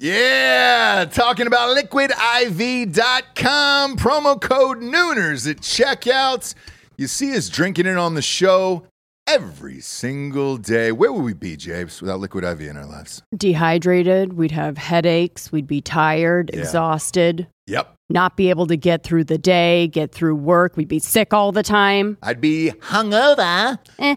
Yeah, talking about liquidiv.com, promo code Nooners at checkout. You see us drinking it on the show every single day. Where would we be, James, without Liquid IV in our lives? Dehydrated, we'd have headaches, we'd be tired, exhausted. Yep. Not be able to get through the day, get through work. We'd be sick all the time. I'd be hungover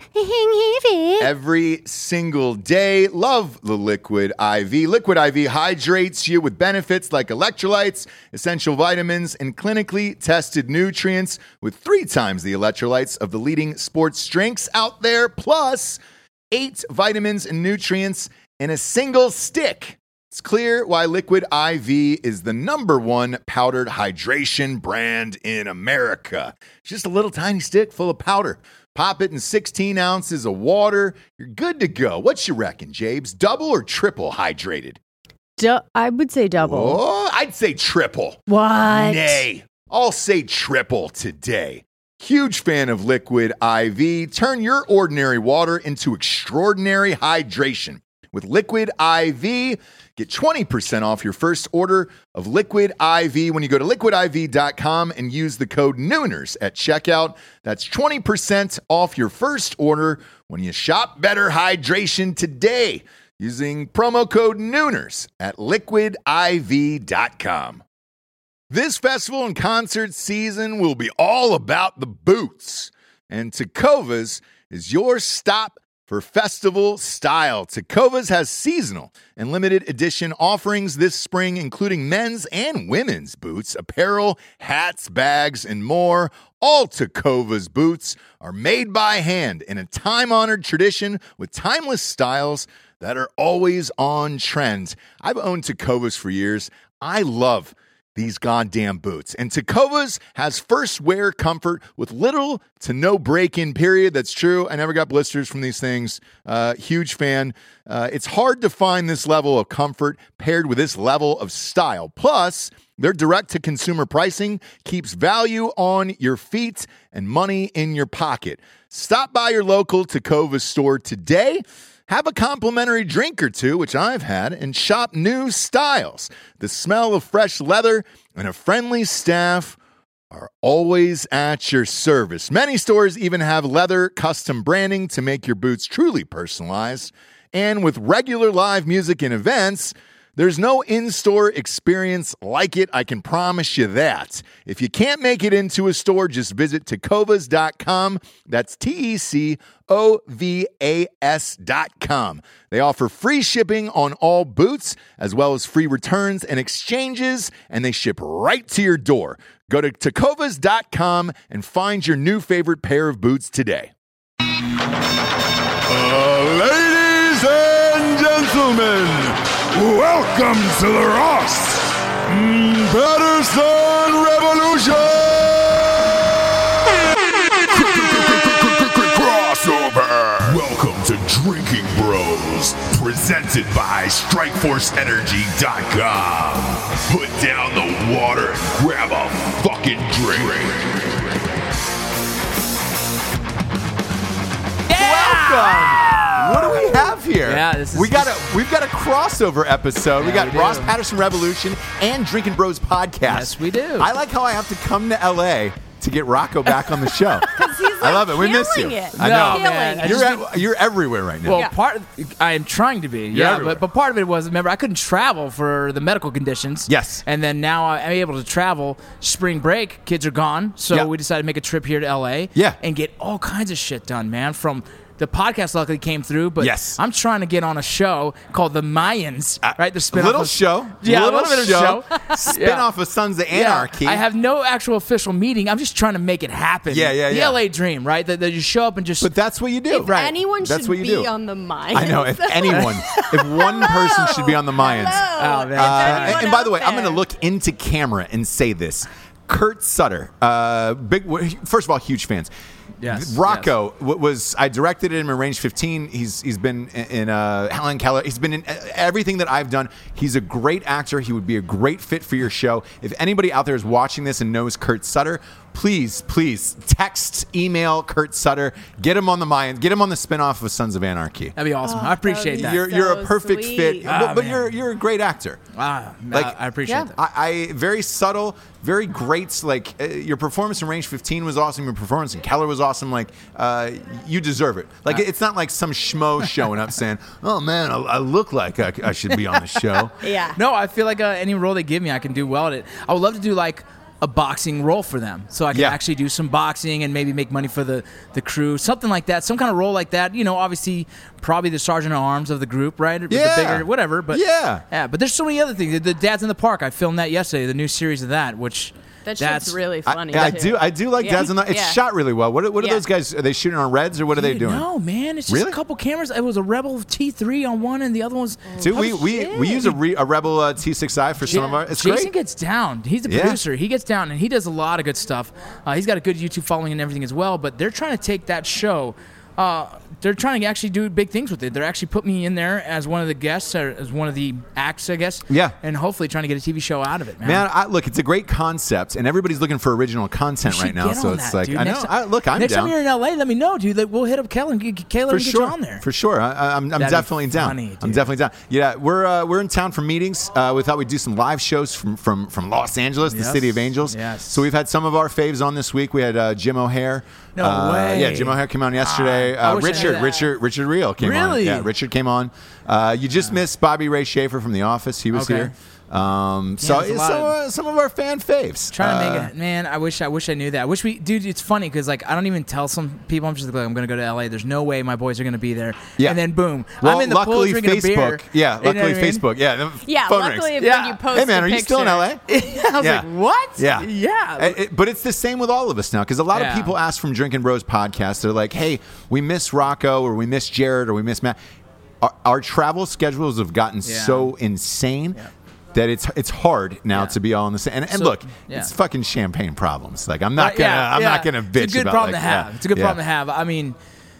every single day. Love the Liquid IV. Liquid IV hydrates you with benefits like electrolytes, essential vitamins, and clinically tested nutrients with 3 times the electrolytes of the leading sports drinks out there, plus 8 vitamins and nutrients in a single stick. It's clear why Liquid IV is the #1 powdered hydration brand in America. It's just a little tiny stick full of powder. Pop it in 16 ounces of water. You're good to go. What you reckon, Jabes? Double or triple hydrated? I would say double. Oh, I'd say triple. What? Nay, I'll say triple today. Huge fan of Liquid IV. Turn your ordinary water into extraordinary hydration. With Liquid IV, get 20% off your first order of Liquid IV when you go to liquidiv.com and use the code Nooners at checkout. That's 20% off your first order when you shop better hydration today using promo code Nooners at liquidiv.com. This festival and concert season will be all about the boots, and Tecovas is your stop for festival style. Tecovas has seasonal and limited edition offerings this spring, including men's and women's boots, apparel, hats, bags, and more. All Tecovas boots are made by hand in a time-honored tradition with timeless styles that are always on trend. I've owned Tecovas for years. I love these goddamn boots. And Tecovas has first wear comfort with little to no break-in period. That's true. I never got blisters from these things. Huge fan. It's hard to find this level of comfort paired with this level of style. Plus, their direct-to-consumer pricing keeps value on your feet and money in your pocket. Stop by your local Tecovas store today. Have a complimentary drink or two, which I've had, and shop new styles. The smell of fresh leather and a friendly staff are always at your service. Many stores even have leather custom branding to make your boots truly personalized. And with regular live music and events, there's no in-store experience like it, I can promise you that. If you can't make it into a store, just visit tecovas.com. That's TECOVAS.com. They offer free shipping on all boots, as well as free returns and exchanges, and they ship right to your door. Go to tecovas.com and find your new favorite pair of boots today. Ladies and gentlemen, welcome to the Ross Patterson Revolution crossover. Welcome to Drinking Bros, presented by StrikeForceEnergy.com. Put down the water and grab a fucking drink. Welcome. What do we have here? Yeah, we've got a crossover episode. Yeah, we got we Ross do. Patterson Revolution and Drinking Bros podcast. Yes, we do. I like how I have to come to LA to get Rocco back on the show. I love it. We miss you. I know. Man, I You're everywhere right now. Well, I am trying to be. You're Yeah, everywhere. but part of it was, remember, I couldn't travel for the medical conditions. Yes. And then now I'm able to travel. Spring break, kids are gone, so Yeah. we decided to make a trip here to LA. Yeah. And get all kinds of shit done, man. From the podcast luckily came through, but Yes. I'm trying to get on a show called The Mayans, right? The spin-off little of- show. Yeah, little a little bit of show. Spin off of Sons of Anarchy. Yeah, I have no actual official meeting. I'm just trying to make it happen. Yeah. The LA dream, right? That you show up and just. But that's what you do. If anyone That's should what you be do. on the Mayans. I know. If anyone, if one person should be on the Mayans. Hello. Oh, man. And by the way, I'm going to to look into camera and say this. Kurt Sutter, first of all, huge fans. Yes. Rocco I directed him in Range 15. He's been in Helen Keller. He's been in everything that I've done. He's a great actor. He would be a great fit for your show. If anybody out there is watching this and knows Kurt Sutter, please text, email Kurt Sutter. Get him on the Mayans. Get him on the spinoff of Sons of Anarchy. That'd be awesome. I appreciate that. You're a perfect sweet. fit, but man. you're a great actor. I appreciate that. I very subtle, very great. Like your performance in Range 15 was awesome. Your performance in Keller was awesome. Like you deserve it. Like it's not like some schmo showing up saying, "Oh man, I look like I should be on the show." Yeah. No, I feel like any role they give me, I can do well at it. I would love to do like a boxing role for them, so I can actually do some boxing and maybe make money for the crew, something like that, some kind of role like that. You know, obviously, probably the sergeant at arms of the group, right? Yeah. The bigger, whatever. But yeah. But there's so many other things. The Dads in the Park, I filmed that yesterday, the new series of that, which. That's really funny. I do like Dads on the. It's shot really well. What are those guys? Are they shooting on Reds or what are they doing? No, man, it's just a couple cameras. It was a Rebel T3 on one, and the other one's. Dude, we use a Rebel T6i for some of our. It's Jason great. gets down. He's the producer. He gets down, and he does a lot of good stuff. He's got a good YouTube following and everything as well. But they're trying to take that show. They're trying to actually do big things with it. They're actually put me in there as one of the guests, or as one of the acts, I guess. Yeah. And hopefully trying to get a TV show out of it, man. Man, look, it's a great concept, and everybody's looking for original content right now. So it's like, dude. I know. I'm next down. time you're in LA, let me know, dude. Like, we'll hit up Kayla and get you on there. For sure. I'm definitely down. Funny, I'm definitely down. Yeah, we're in town for meetings. We thought we'd do some live shows from Los Angeles, the city of angels. Yes. So we've had some of our faves on this week. We had Jim O'Hare. No way. Yeah, Jim O'Hare came on yesterday. I wish I knew that. Richard Reel came on. Really? Yeah, Richard came on. You just missed Bobby Ray Schaefer from The Office. He was here. Some of our fan faves. Trying to make it, man. I wish I knew that. I wish dude. It's funny because like I don't even tell some people. I'm just like, I'm gonna go to LA. There's no way my boys are gonna be there. Yeah. And then boom, Well, I'm in the pool luckily drinking Facebook. a beer. Yeah, You know luckily what I mean? Facebook. Yeah. Yeah, phone luckily rings. when you post Hey man, a are you still in LA? I was like, what? Yeah. Yeah. But it's the same with all of us now because a lot of Yeah. people ask from Drinking Bros podcast. They're like, hey, we miss Rocco or we miss Jared or we miss Matt. Our travel schedules have gotten so insane that it's hard now to be all in the same. And look, it's fucking champagne problems. Like I'm not gonna bitch about It's a good problem like, to have. It's a good problem to have. I mean,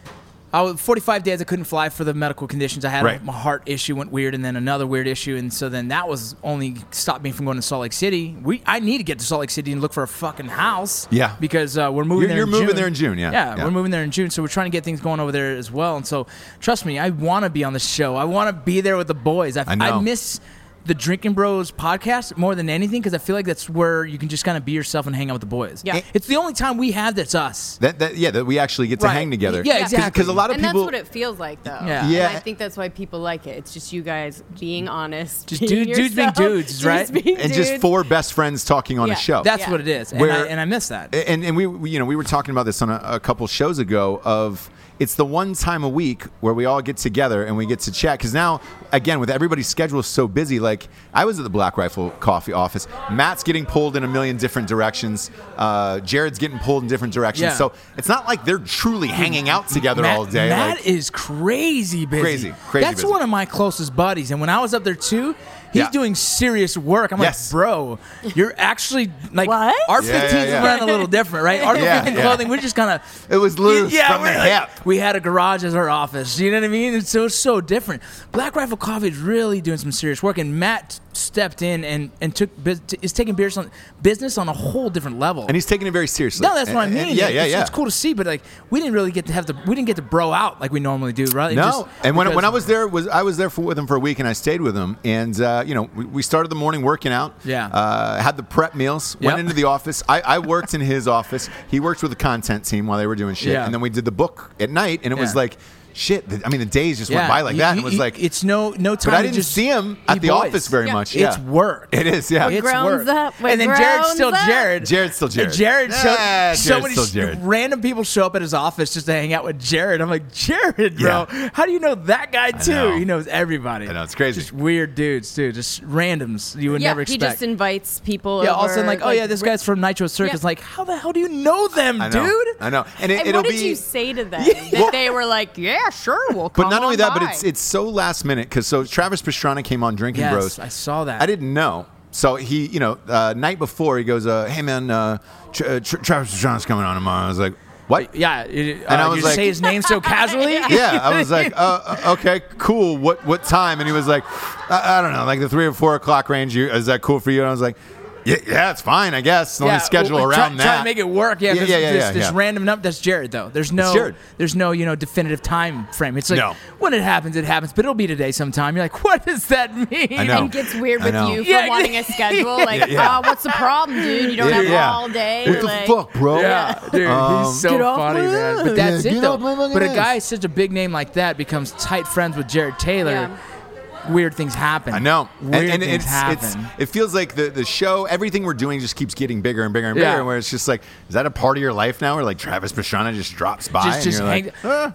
45 days I couldn't fly for the medical conditions I had. My heart issue went weird, and then another weird issue, and so then that was only stopped me from going to Salt Lake City. I need to get to Salt Lake City and look for a fucking house. Yeah, because we're moving. You're moving there in June. Yeah, we're moving there in June, so we're trying to get things going over there as well. And so, trust me, I want to be on the show. I want to be there with the boys. I miss the Drinking Bros podcast more than anything because I feel like that's where you can just kind of be yourself and hang out with the boys. Yeah, it's the only time we have that's us. That we actually get to hang together. Yeah, exactly. Because a lot of people, people, and that's what it feels like, though. Yeah. And I think that's why people like it. It's just you guys being honest, just being dudes being dudes, right? And just four best friends talking on a show. That's what it is, and I miss that. And we were talking about this on a couple shows ago of. It's the one time a week where we all get together and we get to chat. Because now, again, with everybody's schedule so busy, like I was at the Black Rifle Coffee office. Matt's getting pulled in a million different directions. Jared's getting pulled in different directions. Yeah. So it's not like they're truly hanging out together all day. Matt is crazy busy. Crazy That's busy. one of my closest buddies. And when I was up there too, he's doing serious work. I'm like, bro, you're actually like what? Our 15s is running a little different, right? Our 15 clothing, we're just kind of. It was loose from the hip. We had a garage as our office. You know what I mean? It's so different. Black Rifle Coffee is really doing some serious work, and Matt stepped in and is taking business on a whole different level. And he's taking it very seriously. No, that's what I mean. It's cool to see, but like we didn't really get to bro out like we normally do, right? No. And when I was there, with him for a week, and I stayed with him, and we started the morning working out. Yeah. Had the prep meals. Went into the office. I worked in his office. He worked with the content team while they were doing shit. Yeah. And then we did the book at night, and it was like. Shit, the days just went by like that. And it was like it's no time. But I didn't see him at the office very much. It's work. It is, yeah. It's grounds work. up. And then Jared's still Jared. Jared's still Jared. So many random people show up at his office just to hang out with Jared. I'm like, Jared, bro. Yeah. How do you know that guy too? know. He knows everybody. I know, it's crazy. Just weird dudes, too. Just randoms you would never expect. He just invites people. Yeah, over, all of a sudden, like, this guy's from Nitro Circus. Like, how the hell do you know them, dude? I know. And what did you say to them? That they were like, yeah, sure, we'll come. But not only that, by. but it's so last minute because Travis Pastrana came on Drinking Bros. I saw that. I didn't know. So he, night before, he goes, "Hey man, Travis Pastrana's coming on tomorrow." I was like, What? Yeah. And I was you like, say his name so casually. yeah, I was like, okay, cool. What time? And he was like, I don't know, like the 3 or 4 o'clock range. Is that cool for you? And I was like, yeah, it's fine, I guess. Let me schedule around that. Try to make it work. Yeah, this yeah. random number. That's Jared though. There's no definitive time frame. It's like when it happens, but it'll be today sometime. You're like, what does that mean? I know. It gets weird with you for wanting a schedule. Like, what's the problem, dude? You don't have all day. What the fuck, bro? Yeah, dude, he's so funny, man. But that's it though. But a guy such a big name like that becomes tight friends with Jared Taylor. Yeah. Weird things happen. I know. Weird things happen. It feels like the show, everything we're doing just keeps getting bigger and bigger and bigger. Yeah. Where it's just like, is that a part of your life now where like Travis Pastrana just drops by and you're like,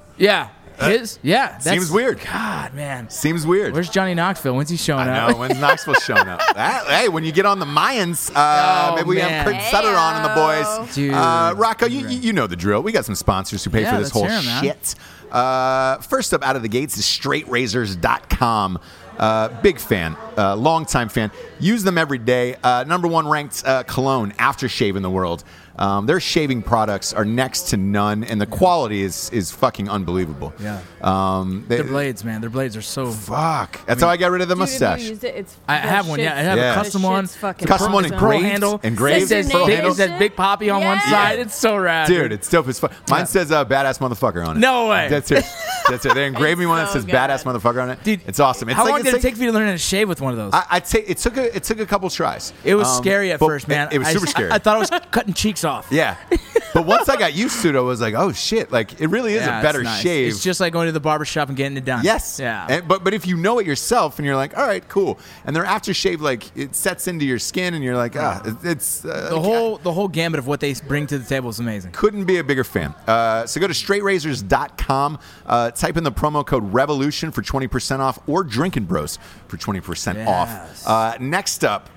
that seems weird. God, man. Seems weird. Where's Johnny Knoxville? When's he showing up? I know. When's Knoxville showing up? Hey, when you get on the Mayans, maybe we have Kurt Sutter on and the boys. Dude. Rocco, you know the drill. We got some sponsors who pay for this whole shit. First up out of the gates is straightrazors.com. Big fan, longtime fan. Use them every day. Number 1 ranked cologne aftershave in the world. Their shaving products are next to none, and the quality is fucking unbelievable. Yeah. Their blades, man. Their blades are so. Fuck. That's how I got rid of the mustache. I have one. Yeah, I have a custom one. Custom one engraved. Handle. Engraved. It says Big Poppy on one side. It's so rad. Dude, it's dope as fuck. Mine says badass motherfucker on it. No way. That's it. They engraved me one that says badass motherfucker on it. Dude, it's awesome. How long did it take for you to learn how to shave with one of those? I'd say it took a couple tries. It was scary at first, man. It was super scary. I thought I was cutting cheeks off. Yeah. But once I got used to it, I was like, oh shit, like it really is a better shave. It's just like going to the barbershop and getting it done. Yes. Yeah. But if you know it yourself and you're like, all right, cool. And their aftershave, like it sets into your skin and you're like, it's the whole gambit of what they bring to the table is amazing. Couldn't be a bigger fan. So go to straightrazors.com, type in the promo code REVOLUTION for 20% off or Drinkin' Bros for 20% off. Next up,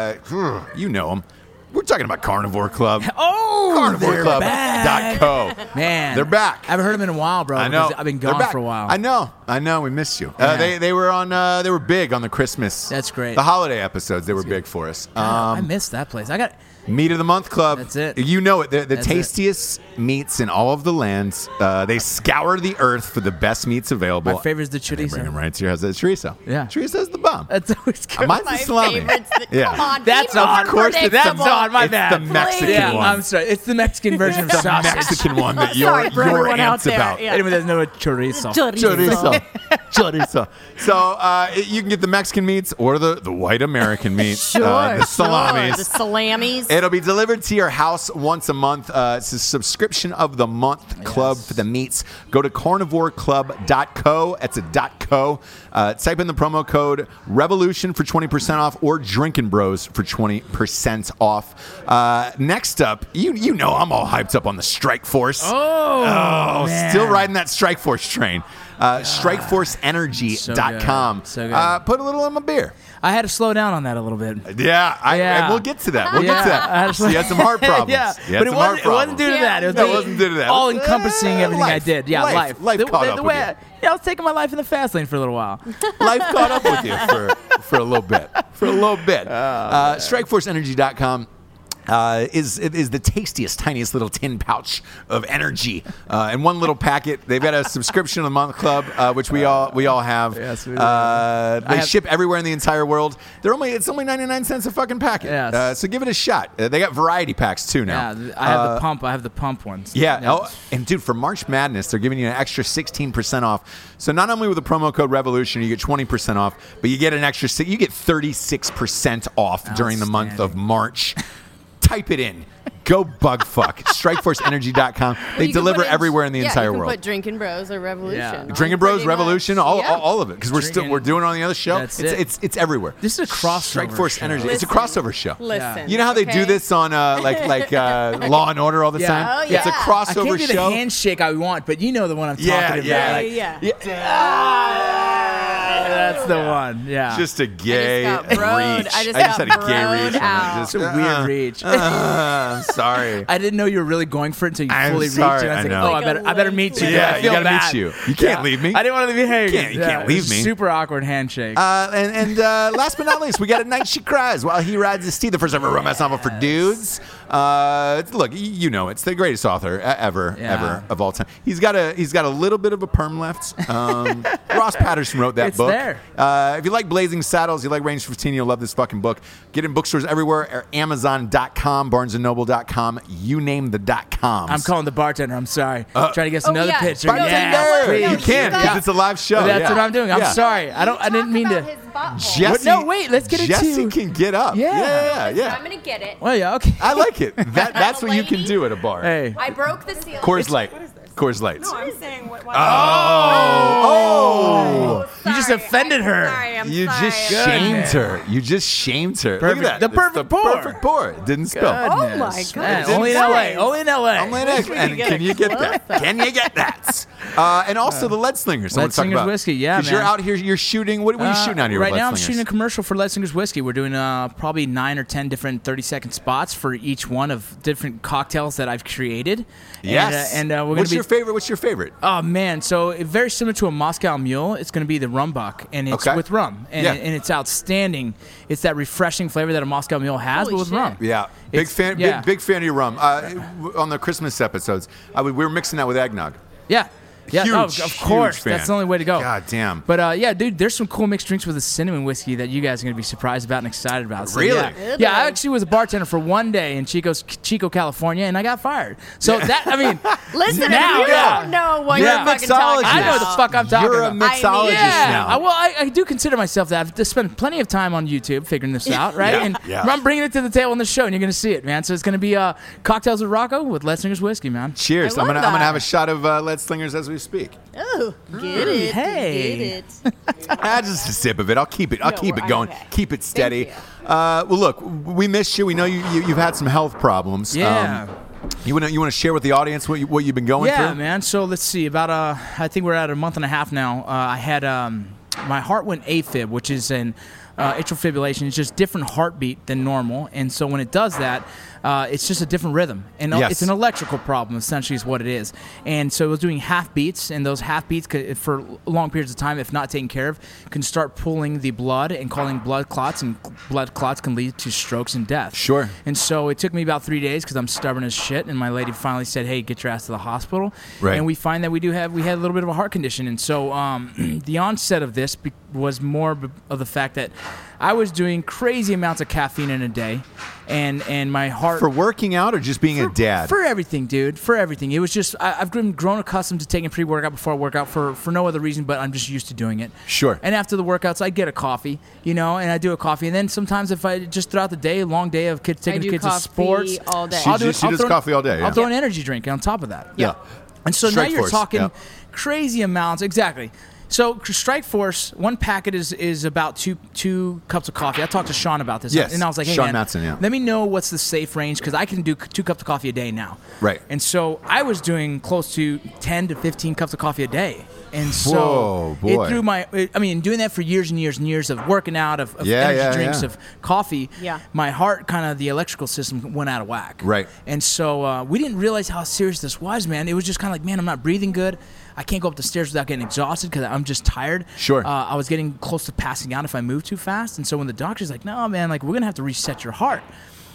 you know them. We're talking about Carnivore Club. Oh, CarnivoreClub.co. Man, they're back. I haven't heard them in a while, bro. I know. I've been gone for a while. I know. We missed you. Yeah. They were on. They were big on the Christmas. That's great. The holiday episodes. They were big for us. I missed that place. I got. Meat of the Month Club. That's it. You know it. They're the tastiest meats in all of the lands. They scour the earth for the best meats available. My favorite is the chorizo. Bring them right to your house. The chorizo. Yeah. Chorizo's the bomb. That's always good. Mine's the salami. Come on. That's on. Of course, That's on. My bad. It's the Mexican one. I'm sorry. It's the Mexican version of the sausage. Mexican one that Sorry for you're everyone out amped there. about. Yeah. Anyone that doesn't know what chorizo. Chorizo. So you can get the Mexican meats or the white American meats. The salamis. The salamis. It'll be delivered to your house once a month. It's a subscription of the month club for the meats. Go to carnivoreclub.co. That's a .co. Type in the promo code REVOLUTION for 20% off or Drinkin' Bros for 20% off. Next up, you know I'm all hyped up on the Strike Force. Oh, man. Still riding that Strike Force train. StrikeForceEnergy.com. So good. Put a little in my beer. I had to slow down on that a little bit. Yeah, we'll get to that. We'll get to that. You had some heart problems. But it wasn't due to that. It wasn't due to that. All encompassing everything life. I did. Yeah, life. Life caught up with you. I was taking my life in the fast lane for a little while. Life caught up with you for a little bit. StrikeForceEnergy.com. Is the tastiest, tiniest little tin pouch of energy in one little packet. They've got a subscription of the month club, which we all have. Yes, we do. They ship everywhere in the entire world. It's only 99 cents a fucking packet. Yes. So give it a shot. They got variety packs too now. Yeah, I have the pump. I have the pump ones. Yeah. Oh, and dude, for March Madness, they're giving you an extra 16% off. So not only with the promo code REVOLUTION, you get 20% off, but you get an extra. You get 36% off during the month of March. Type it in. Go bug fuck. StrikeForceEnergy.com. They deliver everywhere in the entire world. Put Drinkin' Bros or Revolution. Yeah. Drinkin' Bros, Revolution, all of it. Because we're doing it on the other show. It's everywhere. This is a crossover. Strikeforce Energy. It's a crossover show. Listen. You know how they do this on like Law and Order all the time? Oh, yeah. It's a crossover I can't do show. the handshake I want, but you know the one I'm talking about. Yeah. That's the one. Yeah. Just a gay I just got broed. reach. I just had a got gay broed reach. out. It's a weird reach. I'm sorry. I didn't know you were really going for it until you I'm fully sorry, reached it. I was I like, know. oh, Like I better meet you. Yeah, I you feel gotta bad. meet you. You can't leave me. I didn't want to be hanging. You can't leave me. Super awkward handshake. And last but not least, we got A Night She Cries While He Rides His Steed, the first ever romance novel for dudes. Look, you know, it's the greatest author ever of all time. He's got a little bit of a perm left. Ross Patterson wrote that It's book. there. If you like Blazing Saddles, you like Range 15, you'll love this fucking book. Get in bookstores everywhere, or Amazon.com, BarnesandNoble.com, you name the .coms. I'm calling the bartender. I'm sorry. Trying to get another yeah. picture. Bartender! Yes, please. You can, because it's a live show. That's yeah. what I'm doing. I'm Yeah. sorry. I didn't mean to. Jesse, No, wait, let's get into- Jesse can get up. Yeah. Yeah. I'm gonna get it. Well, yeah, okay. I like it. That's I'm a what you can lady. do at a bar. Hey. I broke the seal. Coors Light. Coors Lights. No, I'm saying what. Oh! You just offended her. Sorry, I'm You sorry. just shamed her. You just shamed her. Perfect. Look at The that. perfect It's pour. Perfect pour. It didn't spill. Goodness. Oh, my God. Man, It's only in insane. LA. Only in LA. And can you get that? Can you get that? And also the Lead Slingers. I Lead want to talk Slingers about. Whiskey, yeah, 'Cause you're man. out here. You're shooting. What are you shooting out here? Right with now, Lead I'm Slingers? shooting a commercial for Lead Slingers Whiskey. We're doing probably 9 or 10 different 30-second spots for each one of different cocktails that I've created. Yes. And we're going What's to be. your favorite? What's your favorite? Oh man, so very similar to a Moscow Mule. It's going to be the Rum Buck, and it's Okay. with rum, and, Yeah. and it's outstanding. It's that refreshing flavor that a Moscow Mule has, Holy but with shit. rum. Yeah, big It's- fan. yeah. Big fan of your rum. On the Christmas episodes, we were mixing that with eggnog. Yeah. Yeah, Huge, of course. huge fan. That's the only way to go. God damn. But yeah, dude, there's some cool mixed drinks with a cinnamon whiskey that you guys are going to be surprised about and excited about. So, Really? Yeah, I actually was a bartender for one day in Chico, California, and I got fired. So that, I mean, Listen, now, you yeah. don't know what You're you're a fucking talking mixologist. I know the about. fuck I'm talking You're a about. mixologist Yeah, now. I do consider myself that. I've spent plenty of time on YouTube figuring this out, right? Yeah, And yeah. I'm bringing it to the table on the show, and you're going to see it, man. So it's going to be Cocktails with Rocco with Lead Slingers Whiskey, man. Cheers! I I'm love gonna that. have a shot of Lead Slingers as we speak. Oh, get it. Hey. Get it. Just a sip of it. I'll keep it we're going. okay. Keep it steady. Thank Well, look, we missed you. We know you've had some health problems. Yeah. You want to share with the audience what you've been going Yeah, through? man. So let's see. About I think we're at a month and a half now. I had my heart went AFib, which is an atrial fibrillation. It's just different heartbeat than normal, and so when it does that, it's just a different rhythm, and Yes. it's an electrical problem. Essentially, is what it is. And so it was doing half beats, and those half beats for long periods of time, if not taken care of, can start pulling the blood and causing blood clots, and blood clots can lead to strokes and death. Sure. And so it took me about 3 days because I'm stubborn as shit. And my lady finally said, "Hey, get your ass to the hospital." Right. And we find that we had a little bit of a heart condition. And so the onset of this was more of the fact that I was doing crazy amounts of caffeine in a day, and my heart For working out or just being a dad? for everything, dude. For everything. It was just I've grown accustomed to taking pre-workout before I work out for no other reason, but I'm just used to doing it. Sure. And after the workouts, I get a coffee, and I do a coffee, and then sometimes if I just throughout the day, long day of taking do the kids to coffee sports, all day. She I'll does I'll throw- coffee all day, yeah. I'll throw an energy drink on top of that. Yeah. And so Strike now you're Force, talking yeah. crazy amounts. Exactly. So Strike Force, one packet is about two cups of coffee. I talked to Sean about this. Yes, And I was like, hey, Sean man, Mattson, yeah. let me know what's the safe range because I can do 2 cups of coffee a day now. Right. And so I was doing close to 10 to 15 cups of coffee a day. And so Whoa, boy. it threw doing that for years and years and years of working out, of Yeah, energy yeah, drinks, yeah. of coffee, Yeah. my heart the electrical system went out of whack. Right. And so we didn't realize how serious this was, man. It was just kind of like, man, I'm not breathing good. I can't go up the stairs without getting exhausted because I'm just tired. Sure. I was getting close to passing out if I moved too fast. And so when the doctor's like, no, man, we're going to have to reset your heart.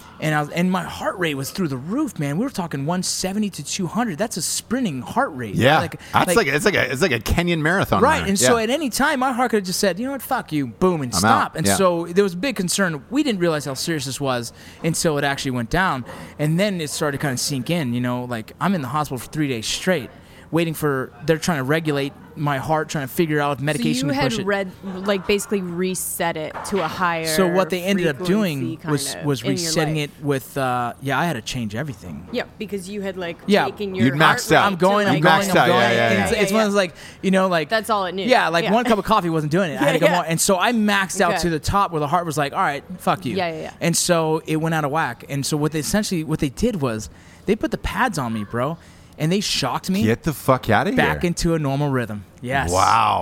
And my heart rate was through the roof, man. We were talking 170 to 200. That's a sprinting heart rate. Yeah. That's It's like a Kenyan marathon. right. runner. And so Yeah. at any time, my heart could have just said, you know what, fuck you, boom, and I'm stop. out. And Yeah. so there was a big concern. We didn't realize how serious this was until it actually went down. And then it started to kind of sink in, like I'm in the hospital for 3 days straight, waiting for, they're trying to regulate my heart, trying to figure out if So medication you can had push it. basically reset it to a higher. So what they ended up doing frequency was kind of in your resetting life. it with, I had to change everything. Yeah, because you had Yeah. taken your You'd heart maxed out. rate I'm going, to, I'm You going, maxed I'm out, going. yeah, yeah, And yeah. it's one of those like, That's all it knew. Yeah, like Yeah. one cup of coffee wasn't doing it. I had to go Yeah, more. yeah. And so I maxed out Okay. to the top where the heart was like, all right, fuck you. Yeah, yeah, yeah. And so it went out of whack. And so what they did was they put the pads on me, bro, and they shocked me Get the fuck out of here. back into a normal rhythm. Yes. Wow.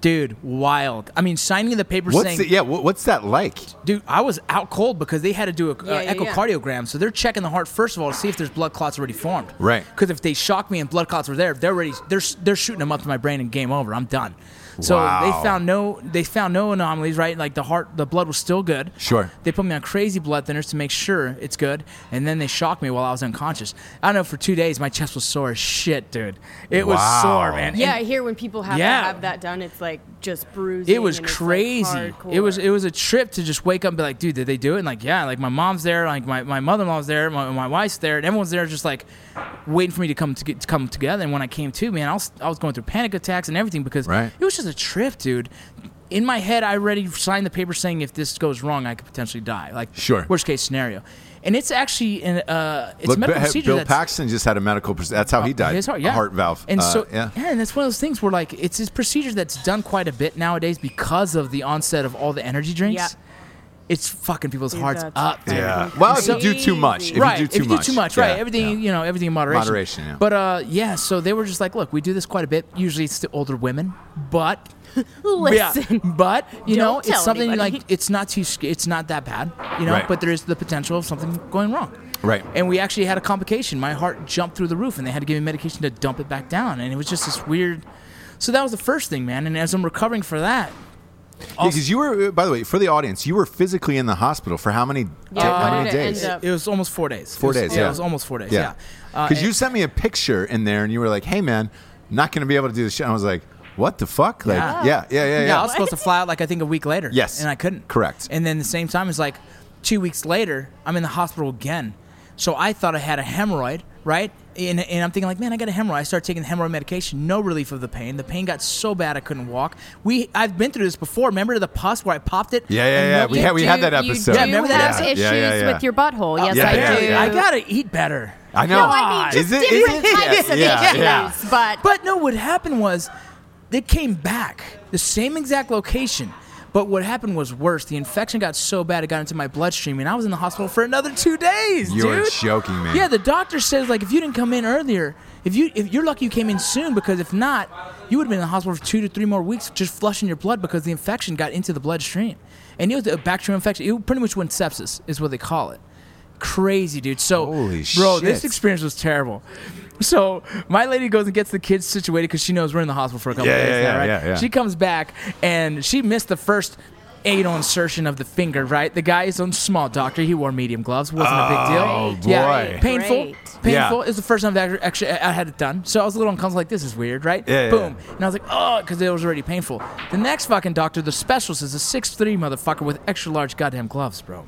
Dude, wild. I mean, signing the paper saying... What's that like? Dude, I was out cold because they had to do an echocardiogram. So they're checking the heart, first of all, to see if there's blood clots already formed. Right. Because if they shock me and blood clots were there, they're shooting them up to my brain and game over. I'm done. So Wow. they found no anomalies, right? Like the blood was still good. Sure. They put me on crazy blood thinners to make sure it's good, and then they shocked me while I was unconscious. I don't know, for 2 days my chest was sore as shit, dude. It was sore, man. Yeah, And I hear when people have to have that done, it's like just bruising. it was and it's, crazy. Like, it was a trip to just wake up and be like, dude, did they do it? And like, yeah, like my mom's there, like my mother-in-law's there, my wife's there, and everyone's there just like waiting for me to come together. And when I came to, man, I was going through panic attacks and everything because it was just a trip, dude. In my head, I already signed the paper saying if this goes wrong, I could potentially die. Like, worst case scenario. And it's actually it's a medical procedure. Bill Paxton just had a medical procedure. That's how he died. His heart, a heart valve. And and that's one of those things where like it's this procedure that's done quite a bit nowadays because of the onset of all the energy drinks. Yeah. It's fucking people's hearts up. Dude. Yeah. Well, if you do too much. If you do too much. Right. Everything, everything in moderation. Moderation, yeah. But so they were just like, look, we do this quite a bit. Usually it's to older women, but listen. But Don't it's tell something anybody. like it's not that bad, Right. But there is the potential of something going wrong. Right. And we actually had a complication. My heart jumped through the roof, and they had to give me medication to dump it back down, and it was just this weird. So that was the first thing, man. And as I'm recovering for that. Because you were, by the way, for the audience, you were physically in the hospital for how many days? It was almost 4 days. 4 days, yeah. It was almost 4 days, Yeah. Because you sent me a picture in there, and you were like, hey, man, not going to be able to do this shit. And I was like, what the fuck? Like, yeah. I was supposed to fly out, like, I think a week later. Yes. And I couldn't. Correct. And then the same time, it's like 2 weeks later, I'm in the hospital again. So I thought I had a hemorrhoid, right? And I'm thinking, like, man, I got a hemorrhoid. I started taking the hemorrhoid medication. No relief of the pain. The pain got so bad I couldn't walk. I've been through this before. Remember the pus where I popped it? Yeah. We had that episode. You do remember that have episode? issues with your butthole. Yes, I do. I gotta eat better. I know. No, I mean, just different types of issues. But no, what happened was they came back, the same exact location. But what happened was worse. The infection got so bad it got into my bloodstream, and I was in the hospital for another 2 days. You're joking, man. Yeah, the doctor says, like, if you didn't come in earlier, if you're lucky you came in soon, because if not, you would have been in the hospital for 2 to 3 more weeks just flushing your blood because the infection got into the bloodstream. And it was a bacterial infection. It pretty much went sepsis, is what they call it. Crazy, dude. So, holy bro, shit. this experience was terrible. So my lady goes and gets the kids situated because she knows we're in the hospital for a couple days now, right? Yeah. She comes back and she missed the first anal insertion of the finger, right? The guy is a small doctor. He wore medium gloves. Wasn't a big deal. Oh, boy. Yeah, painful. Great. Painful. Yeah. It was the first time I had it done. So I was a little uncomfortable, like, this is weird, right? Yeah, Boom. And I was like, oh, because it was already painful. The next fucking doctor, the specialist, is a 6'3" motherfucker with extra large goddamn gloves, bro.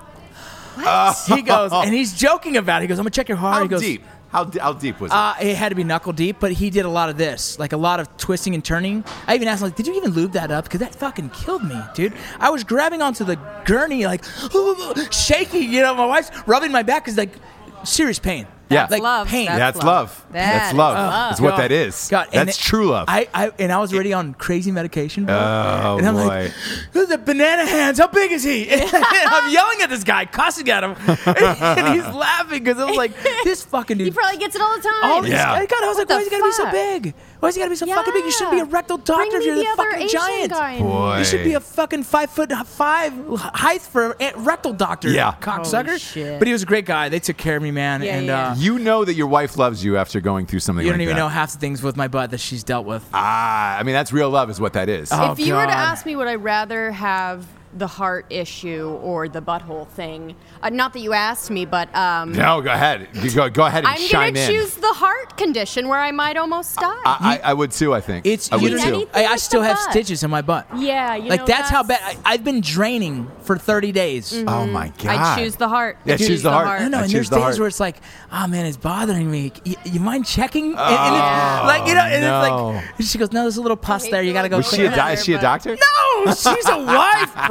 He goes, and he's joking about it. He goes, I'm going to check your heart. How He goes, deep? How deep was it? It had to be knuckle deep, but he did a lot of this, like a lot of twisting and turning. I even asked him, like, did you even lube that up? Because that fucking killed me, dude. I was grabbing onto the gurney, like, shaking, my wife's rubbing my back because, like, serious pain. Yeah. Like love. pain. That's love. That's love. That's what that is. God. That's true love. I was already on crazy medication, bro. Oh, and I'm boy. like, the banana hands, how big is he? And I'm yelling at this guy, cussing at him. And he's laughing because I was like, this fucking dude. He probably gets it all the time. God, I was like, the why is he gotta be so fuck? big? Why is he gotta be so fucking big? You should be a rectal doctor if Bring you're me the the other fucking Asian giant. guy in Boy. You should be a fucking 5'5" height for a rectal doctor. Yeah. Cocksucker. Holy shit. But he was a great guy. They took care of me, man. Yeah, and yeah. You know that your wife loves you after going through something you like don't even that. know half the things with my butt that she's dealt with. I mean, that's real love is what that is. Oh, If you were to God. ask me, would I rather have the heart issue or the butthole thing? Not that you asked me, but No, go ahead. You go ahead and I'm chime gonna in. choose the heart condition where I might almost die. I would too, I think. It's I would you too. don't- Anything I with still the have butt. stitches in my butt. Yeah, you like know, that's how bad. I've been draining for 30 days. Oh my god. I choose the heart. Yeah, I choose the heart. I don't know, I and choose there's the days heart. where it's like, oh man, it's bothering me. You mind checking? And Oh, it's like, and no. it's like, she goes, no, there's a little pus there. You gotta go. Was she clean a it up." is she a doctor? No, she's a wife, bro.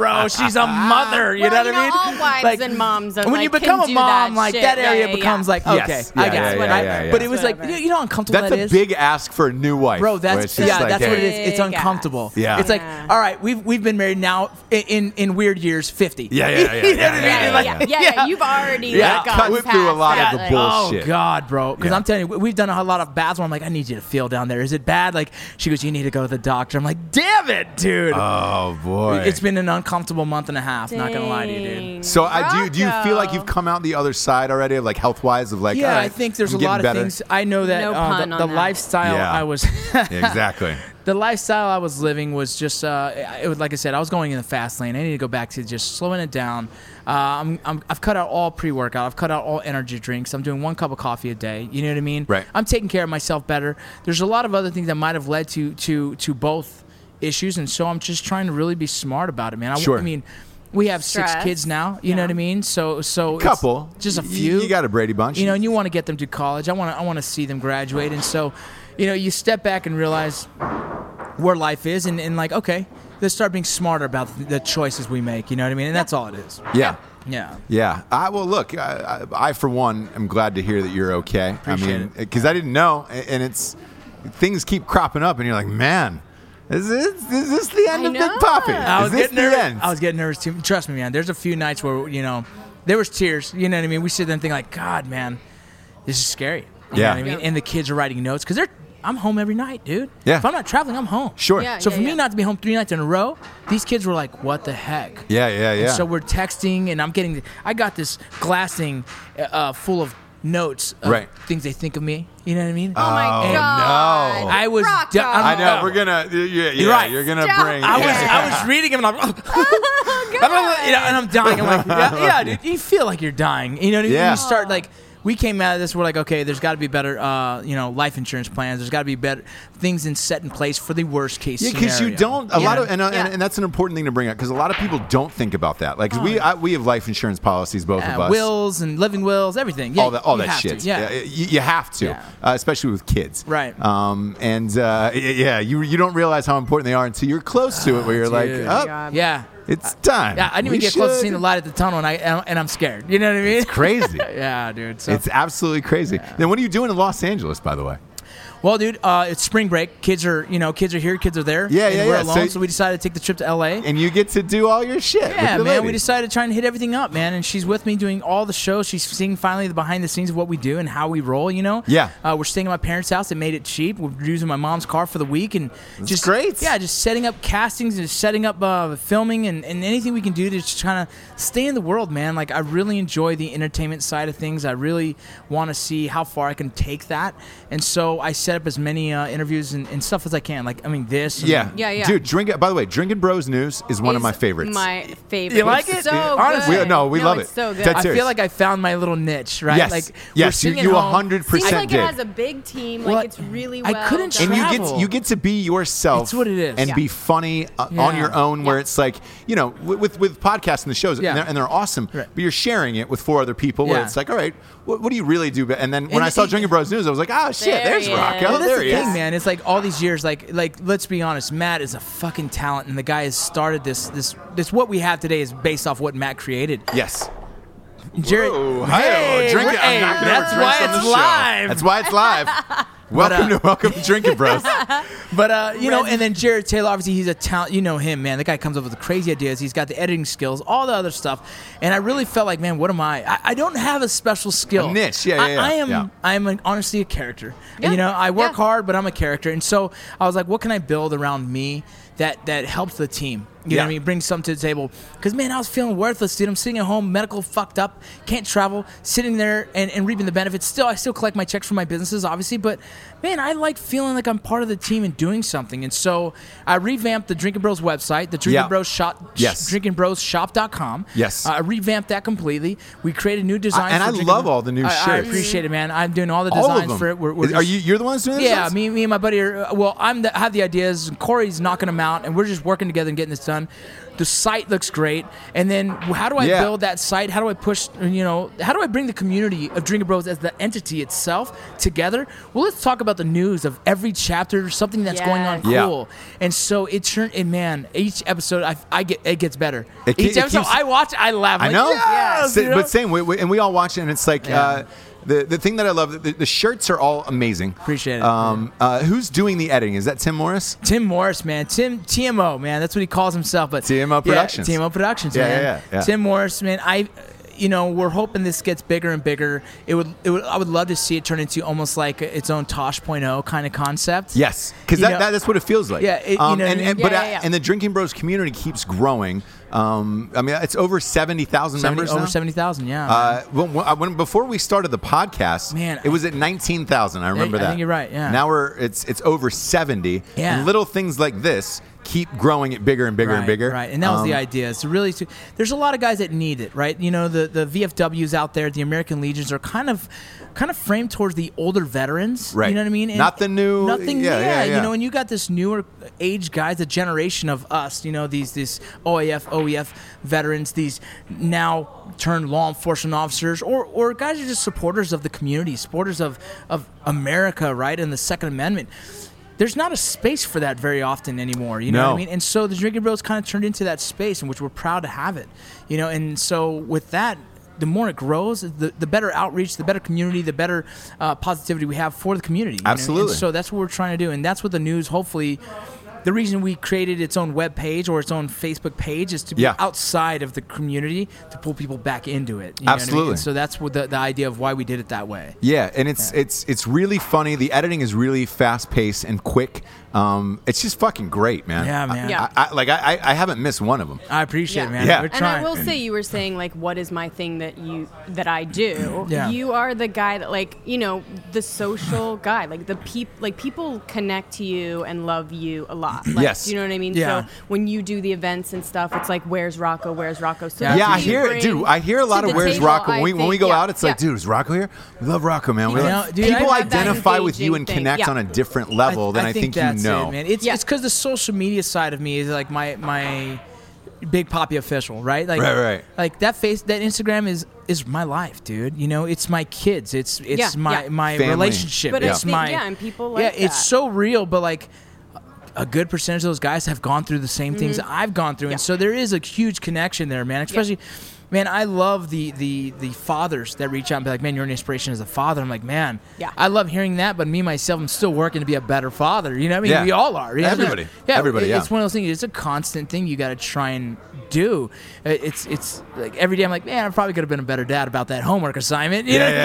bro. She's a mother. You know what I mean? All wives and moms are when you like, become can a do mom, that like shit. that area Yeah, becomes like, Yes. okay, Yeah, I guess. yeah. But it was like, Whatever. you know how uncomfortable That's that a is? big ask for a new wife. Bro, where that's it's just like, that's what it hey. is. It's Big uncomfortable. ass. Yeah. It's like, Yeah. all right, we've been married now in weird years 50. Yeah. You know what I mean? Yeah, you've already Yeah. gone Cut past through a lot that, of the like- bullshit. Oh God, bro! Because Yeah. I'm telling you, we've done a lot of baths where I'm like, I need you to feel down there. Is it bad? Like she goes, you need to go to the doctor. I'm like, damn it, dude. Oh boy. It's been an uncomfortable month and a half. Not gonna lie to you, dude. Dang. So do you feel like Rocco. you've come out the other side already, of like health wise, of like? Yeah, all right, I think there's I'm a getting lot of better. things. I know that No pun the on that. lifestyle Yeah. I was. Yeah, exactly. The lifestyle I was living was just, it was like I said, I was going in the fast lane. I need to go back to just slowing it down. I've cut out all pre-workout. I've cut out all energy drinks. I'm doing 1 cup of coffee a day. You know what I mean? Right. I'm taking care of myself better. There's a lot of other things that might have led to both issues, and so I'm just trying to really be smart about it, man. Sure. I mean, we have 6 Stress. kids now. You know what I mean? So it's Couple, just a You- few. You got a Brady Bunch. You know, and you want to get them to college. I want to see them graduate, and so, you know, you step back and realize where life is, and like, okay, let's start being smarter about the choices we make. You know what I mean? And that's all it is. Yeah. Yeah. Yeah. Well, look, I for one am glad to hear that you're okay. Appreciate I mean, it. because I didn't know, and it's things keep cropping up, and you're like, man, is this the end I of Big know. Poppy? I Is was this getting the nervous. end? I was getting nervous too. Trust me, man. There's a few nights where, you know, there was tears. You know what I mean? We sit there and think like, God, man, this is scary. You Yeah. know what I mean? And the kids are writing notes because I'm home every night, dude. Yeah. If I'm not traveling, I'm home. Sure. Yeah. So for me not to be home 3 nights in a row, these kids were like, "What the heck?" Yeah. And so we're texting, and I got this glass thing full of notes of Right. things they think of me. You know what I mean? Oh my Oh, God. no. I was Rocco. du- I'm- I know Oh. we're gonna. Yeah, You're right. You're gonna Stop. bring. I was reading them, and I'm you know, and I'm dying. I'm like, yeah, dude, you feel like you're dying. You know what I mean? Yeah. You start like. We came out of this. We're like, okay, there's got to be better, life insurance plans. There's got to be better things set in place for the worst case. Yeah, because you scenario. don't. A lot of, and Yeah. that's an important thing to bring up because a lot of people don't think about that. Like we have life insurance policies, both of us. wills and living wills, everything. Yeah, all you that have shit. to. Yeah. You have to, Yeah. especially with kids. Right. You don't realize how important they are until you're close to it, where you're like, dude. oh, God. Yeah. it's time. Yeah, I didn't even We get close to should." seeing the light at the tunnel, and I'm scared. You know what I mean? It's crazy. Yeah, dude. So, It's absolutely crazy. Then what are you doing in Los Angeles, by the way? well, dude, it's spring break. Kids are here, kids are there. Yeah, and yeah, we're yeah. alone, So- so we decided to take the trip to LA. And you get to do all your shit. Yeah, with the man. lady. We decided to try and hit everything up, man. And she's with me doing all the shows. She's seeing finally the behind the scenes of what we do and how we roll, you know? Yeah. We're staying at my parents' house. They made it cheap. We're using my mom's car for the week. And just great. Yeah, just setting up castings and just setting up filming and anything we can do to just kind of stay in the world, man. Like, I really enjoy the entertainment side of things. I really want to see how far I can take that. And so I set up as many interviews and stuff as I can. Like, I mean, this. And, Yeah. Yeah. Dude, by the way, Drinking Bros News is one of my It's favorites. My favorite. You like It's it? So Honestly. good. We love it. It's so good. Dead I serious. feel like I found my little niche, right? Yes. Like, Yes, we're singing you home. 100% Seems like did. it has a big team. Well, Like it's really I well. couldn't done. And travel. you get to be yourself. It's what it is. And Yeah. be funny on Yeah. your own. Where Yeah. it's like, you know, with podcasts and the shows, Yeah. and they're awesome. Right. But you're sharing it with 4 other people. Where Yeah. it's like, all right, what do you really do? And then when And I saw it- Drinking Bros News, I was like, oh shit, There there's he Rocco. is. Well, that's There the he thing, is. man. It's like all these years, like let's be honest, Matt is a fucking talent, and the guy has started this. What we have today is based off what Matt created. Yes. Jared, Whoa, hey, drink it. hey, I'm knocking over that's drinks why on the it's show. live. That's why it's live. Welcome to Drinking Bros. But you know, and then Jared Taylor, obviously, he's a talent. You know him, man. The guy comes up with the crazy ideas. He's got the editing skills, all the other stuff. And I really felt like, man, what am I? I don't have a special skill. A niche, yeah. I am honestly a character. Yeah. You know, I work Yeah. hard, but I'm a character. And so I was like, what can I build around me that helps the team? You know what I mean? Bring something to the table. Because, man, I was feeling worthless, dude. I'm sitting at home, medical fucked up, can't travel, sitting there and reaping the benefits. I still collect my checks from my businesses, obviously. But, man, I like feeling like I'm part of the team and doing something. And so I revamped the Drinking Bros website, the Drinking Bros shop, Yes. drinkingbrosshop.com. Yes. I revamped that completely. We created new designs. And for I Drinking love Bros. all the new I shirts. appreciate it, man. I'm doing all the All of designs them. for it. We're Are you're the ones doing this? yeah, me and my buddy are. Well, have the ideas. And Corey's knocking them out, and we're just working together and getting this done. The site looks great. And then how do I build that site? How do I push, how do I bring the community of Drinking Bros as the entity itself together? Well, let's talk about the news of every chapter, something that's going on cool. And so each episode it gets better. Each episode I watch, I laugh. I know. Yes, But same, and we all watch it, and it's like the thing that I love, the shirts are all amazing. Appreciate it. Who's doing the editing? Is that Tim Morris? Tim Morris, man. TMO, man. That's what he calls himself. But TMO Productions. TMO Productions, man. Yeah. Tim Morris, man. We're hoping this gets bigger and bigger. I would love to see it turn into almost like its own Tosh.0 kind of concept. Yes, because that's what it feels like. Yeah, and the Drinking Bros community keeps growing. It's over 70,000 members now. Over 70,000, yeah. Before we started the podcast, man, it was at 19,000. I remember that. I think you're right. Yeah. Now it's over 70. Yeah. And little things like this keep growing it bigger and bigger and bigger. Right, and that was the idea. So really, there's a lot of guys that need it, right? The VFWs out there, the American Legions are kind of framed towards the older veterans. Right. You know what I mean? Not the new. Nothing. Yeah. And you got this newer age guys, the generation of us. These OAF, OEF veterans, these now turned law enforcement officers, or guys who are just supporters of the community, supporters of America, right, and the Second Amendment. There's not a space for that very often anymore, you know what I mean? And so the Drinking Bros kind of turned into that space in which we're proud to have it, and so with that, the more it grows, the better outreach, the better community, the better positivity we have for the community. Absolutely. And so that's what we're trying to do, and that's what the news, hopefully, the reason we created its own web page or its own Facebook page is to be outside of the community to pull people back into it. You know Absolutely. What I mean? And so that's what the idea of why we did it that way. Yeah, and it's really funny. The editing is really fast paced and quick. It's just fucking great, man. Yeah, man. I haven't missed one of them. I appreciate it, man. Yeah. We're And trying. I will say, you were saying like, what is my thing that I do? Yeah. You are the guy that the social guy. People connect to you and love you a lot. Yes. Do you know what I mean? Yeah. So when you do the events and stuff, it's like, where's Rocco? Where's Rocco? So Yeah, that's Yeah, what I you hear it, bring dude. I hear a lot to of the where's table, Rocco. I When we think. go Yeah. out, it's like, dude, is Rocco here? We love Rocco, man. We love, dude, people I have that identify with you and engaging connect thing. on a different level than I think that's you know. it, man. It's because the social media side of me is like my Big Papi official, right? Like, Right. Like that Instagram is my life, dude. It's my kids. It's my Family. relationship. But it's my and people like that. it's so real, but like a good percentage of those guys have gone through the same things I've gone through, and so there is a huge connection there, man. Especially, man, I love the fathers that reach out and be like, man, you're an inspiration as a father. I'm like, man, I love hearing that, but me, myself, I'm still working to be a better father. You know what I mean? Yeah. We all are. You know? Everybody. Yeah, Everybody, It's one of those things. It's a constant thing you got to try and do. It's like every day I'm like, man, I probably could have been a better dad about that homework assignment. You know what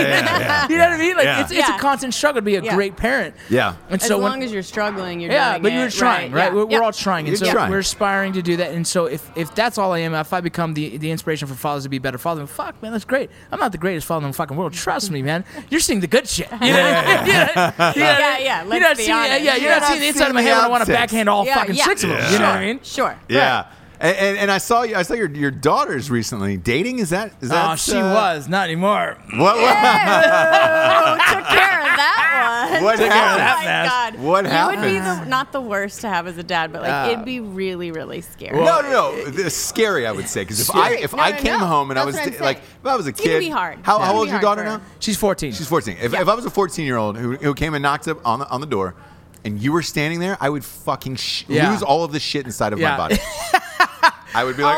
I mean? Like it's a constant struggle to be a great parent. Yeah. And As so long as you're struggling, you're yeah, doing but it. you're trying, right? We're all trying, and You're so trying. we're aspiring to do that. And so if that's all I am, if I become the inspiration for fathers to be better fathers, fuck, man, that's great. I'm not the greatest father in the fucking world. Trust me, man. You're seeing the good shit. You know? Yeah. You're not seeing, you're not seeing the inside of my head when I want to backhand all fucking six of them. You know what I mean? Sure. Yeah. And I saw your daughters recently dating. Is that? Oh, she was not anymore. What? Oh, took care of that one. What Oh happened? my God. What happened? You would be not the worst to have as a dad, but it'd be really, really scary. No. It's scary, I would say, because if I came home and I was That's what I'm like, saying. if I was a It's gonna kid, be hard. How It's gonna old be is your hard daughter for her. now? She's 14. She's 14. If I was a 14-year-old who came and knocked up on the door, and you were standing there, I would fucking lose all of the shit inside of my body. I would be like,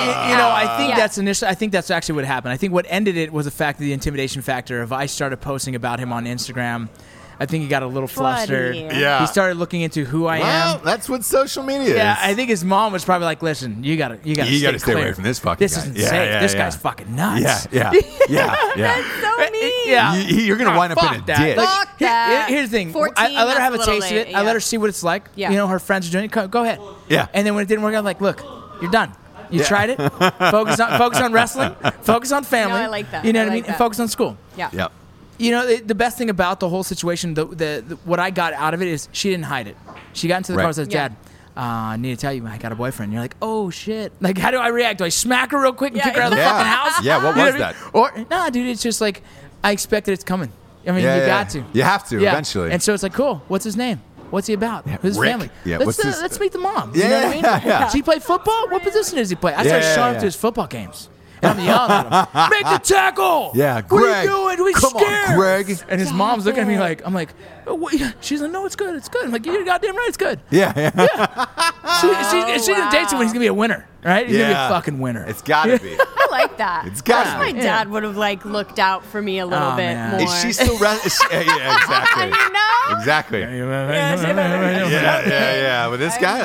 I think that's actually what happened. I think what ended it was the fact of the intimidation factor of I started posting about him on Instagram. I think he got a little flustered. Yeah. He started looking into who I well, am. that's what social media is. Yeah, I think his mom was probably like, "Listen, you gotta stay clear. away from this fucking This guy. isn't Yeah, safe. yeah, This yeah. guy's fucking nuts." Yeah. That's so mean. Yeah. You're gonna wind up in a Fuck that. ditch. Fuck that. Here's the thing. 14, I let her have a that's a taste of little it. I let late, her see what it's like. Yeah. Her friends are doing it. Go ahead. Yeah. And then when it didn't work out, I'm like, look, you're done. You tried it. Focus on wrestling. Focus on family. No, I like that. You know I what I like mean? And that. focus on school. Yeah. Yep. The best thing about the whole situation, what I got out of it is she didn't hide it. She got into the car and said, Yeah. Dad, I need to tell you, I got a boyfriend. You're like, oh, shit. Like, how do I react? Do I smack her real quick and kick her out of the fucking house? Yeah, what You know was I mean? that? Or, nah, dude, it's just like, I expected it's coming. I mean, you got to. You have to, eventually. And so it's like, cool. What's his name? What's he about? Who's his Rick. family? Yeah, Let's meet the mom. Yeah, You know what I mean? yeah. Does he play football? What position does he play? I started showing up to his football games. And I'm yelling at him, make the tackle! Yeah, What are Greg, you doing? We come on, scared. Greg. And his mom's looking at me like, I'm like, oh, what? She's like, no, it's good. It's good. I'm like, you're goddamn right, it's good. Yeah. She's gonna date someone. He's gonna be a winner, right? He's gonna be a fucking winner. It's gotta be. I like that. It's gotta I wish my dad would have looked out for me a little bit man. more. Is she still yeah, exactly. You know? Exactly. Yeah. With this guy,